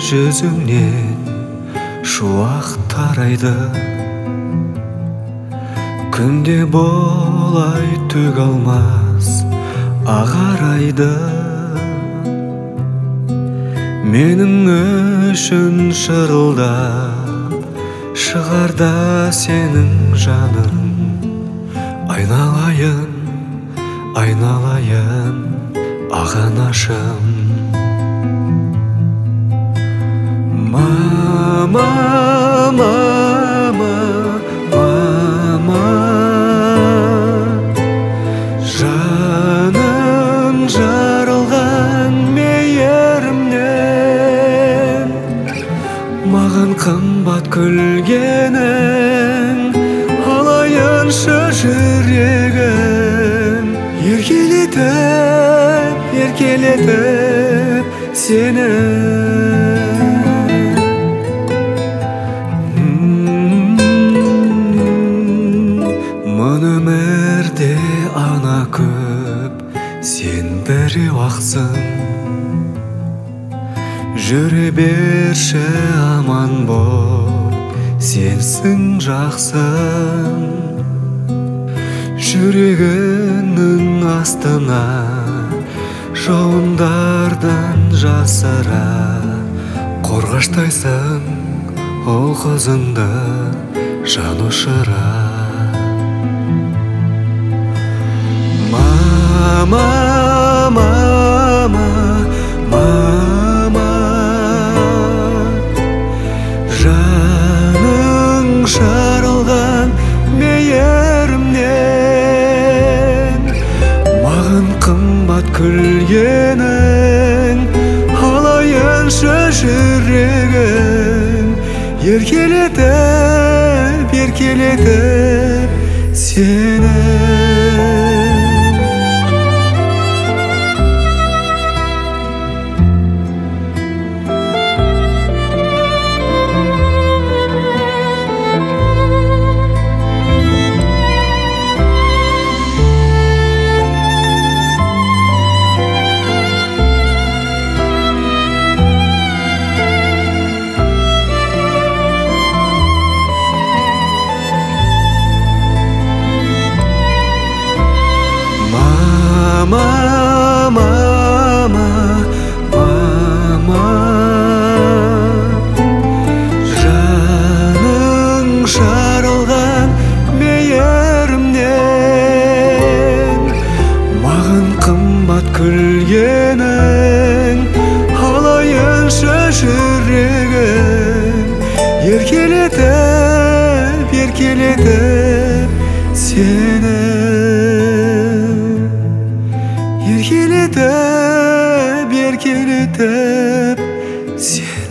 жүзіңнен шуақ тарайды. Күнде болай түк алмас ағарайды. Менің үшін шырылдап шығарда сенің жаның. Айналайын, айналайын ағанашым. Мама, мама, мама, жаның жарылған мейірімнен. Маған қымбат күлгенің, алайыншы жүрегім. Еркелетіп, еркелетіп сені. Мұн өмірде ана көп, сен біреу ақсың. Жүре берші аман боп, сенсің жақсың. Жүрегінің астына жауындардан жасыра қорғаштайсың ол қызыңды жан ұшыра. Мама, мама, мама, жаның жарылған мейірімнен. Маған қымбат күлгенің, алайыншы жүрегім. Еркелетіп, еркелетіп сені. Мама, мама, мама, жаның жарылған мейірімнен. Маған қымбат күлгенің, алайыншы жүрегім. Еркелетіп, еркелетіп сені. Еркелетіп, еркелетіп сені.